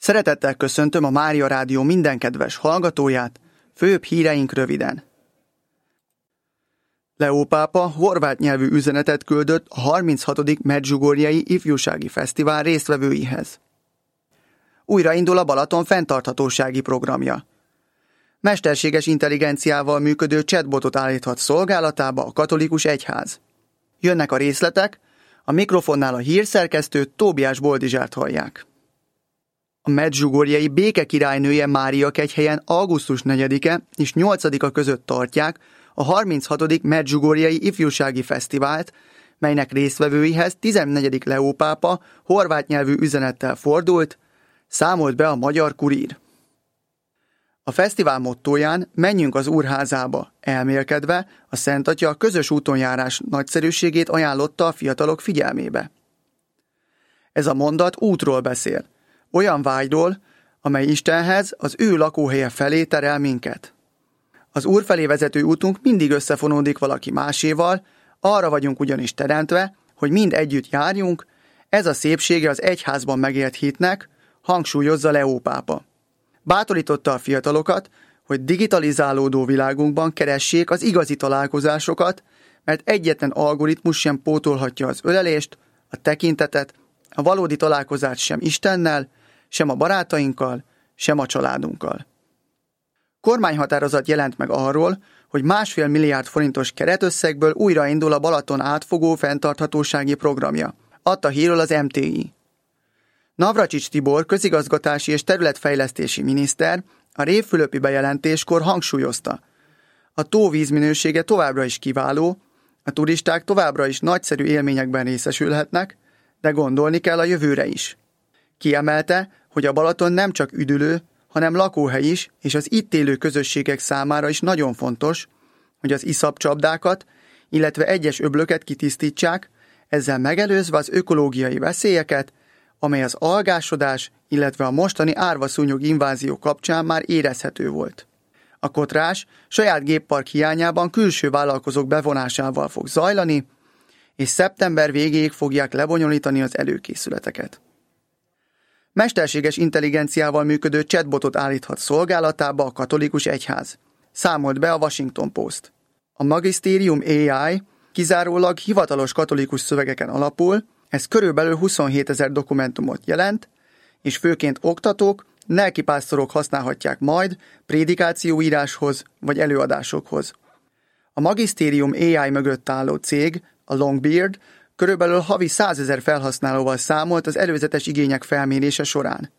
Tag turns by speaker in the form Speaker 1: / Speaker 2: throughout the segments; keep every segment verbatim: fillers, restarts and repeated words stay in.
Speaker 1: Szeretettel köszöntöm a Mária Rádió minden kedves hallgatóját, főbb híreink röviden. Leó pápa horvát nyelvű üzenetet küldött a harminchatodik Medjugorjei Ifjúsági Fesztivál résztvevőihez. Újraindul a Balaton fenntarthatósági programja. Mesterséges intelligenciával működő chatbotot állíthat szolgálatába a katolikus egyház. Jönnek a részletek, a mikrofonnál a hírszerkesztő Tóbiás Boldizsárt hallják. A Medjugorjei béke királynője Mária kegyhelyen augusztus negyedike és nyolcadika között tartják a harminchatodik Medjugorjei Ifjúsági Fesztivált, melynek résztvevőihez tizennegyedik Leó pápa horvát nyelvű üzenettel fordult, számolt be a Magyar Kurír. A fesztivál mottóján menjünk az Úrházába elmélkedve a Szent Atya a közös útonjárás nagyszerűségét ajánlotta a fiatalok figyelmébe. Ez a mondat útról beszél, olyan vágyról, amely Istenhez, az ő lakóhelye felé terel minket. Az Úr felé vezető útunk mindig összefonódik valaki máséval, arra vagyunk ugyanis teremtve, hogy mind együtt járjunk, ez a szépsége az egyházban megélt hitnek, hangsúlyozza Leó pápa. Bátorította a fiatalokat, hogy digitalizálódó világunkban keressék az igazi találkozásokat, mert egyetlen algoritmus sem pótolhatja az ölelést, a tekintetet, a valódi találkozást sem Istennel, sem a barátainkkal, sem a családunkkal. Kormányhatározat jelent meg arról, hogy másfél milliárd forintos keretösszegből újraindul a Balaton átfogó fenntarthatósági programja, adta hírről az em té i. Navracsics Tibor közigazgatási és területfejlesztési miniszter a révfülöpi bejelentéskor hangsúlyozta, a tó vízminősége továbbra is kiváló, a turisták továbbra is nagyszerű élményekben részesülhetnek, de gondolni kell a jövőre is. Kiemelte, hogy a Balaton nem csak üdülő, hanem lakóhely is, és az itt élő közösségek számára is nagyon fontos, hogy az iszapcsapdákat, illetve egyes öblöket kitisztítsák, ezzel megelőzve az ökológiai veszélyeket, amely az algásodás, illetve a mostani árvaszúnyog invázió kapcsán már érezhető volt. A kotrás saját géppark hiányában külső vállalkozók bevonásával fog zajlani, és szeptember végéig fogják lebonyolítani az előkészületeket. Mesterséges intelligenciával működő chatbotot állíthat szolgálatába a katolikus egyház, számolt be a Washington Post. A Magisterium á i kizárólag hivatalos katolikus szövegeken alapul, ez körülbelül huszonhétezer dokumentumot jelent, és főként oktatók, lelkipásztorok használhatják majd prédikációíráshoz vagy előadásokhoz. A Magisterium á i mögött álló cég, a Longbeard, körülbelül havi százezer felhasználóval számolt az előzetes igények felmérése során.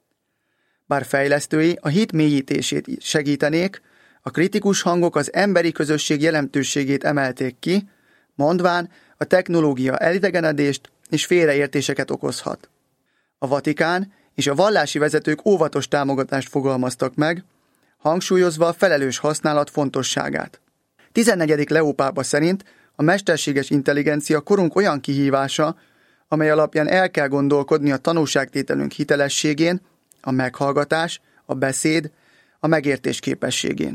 Speaker 1: Bár fejlesztői a hit mélyítését segítenék, a kritikus hangok az emberi közösség jelentőségét emelték ki, mondván a technológia elidegenedést és félreértéseket okozhat. A Vatikán és a vallási vezetők óvatos támogatást fogalmaztak meg, hangsúlyozva a felelős használat fontosságát. tizennegyedik Leó pápa szerint a mesterséges intelligencia korunk olyan kihívása, amely alapján el kell gondolkodni a tanúságtételünk hitelességén, a meghallgatás, a beszéd, a megértés képességén.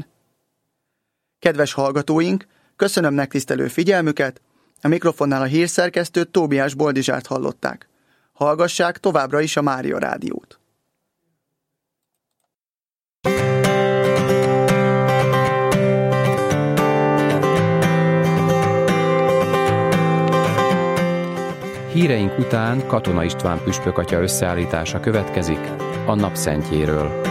Speaker 1: Kedves hallgatóink, köszönöm megtisztelő figyelmüket, a mikrofonnál a hírszerkesztőt Tóbiás Boldizsárt hallották. Hallgassák továbbra is a Mária Rádiót.
Speaker 2: Híreink után Katona István püspök atya összeállítása következik a napszentjéről.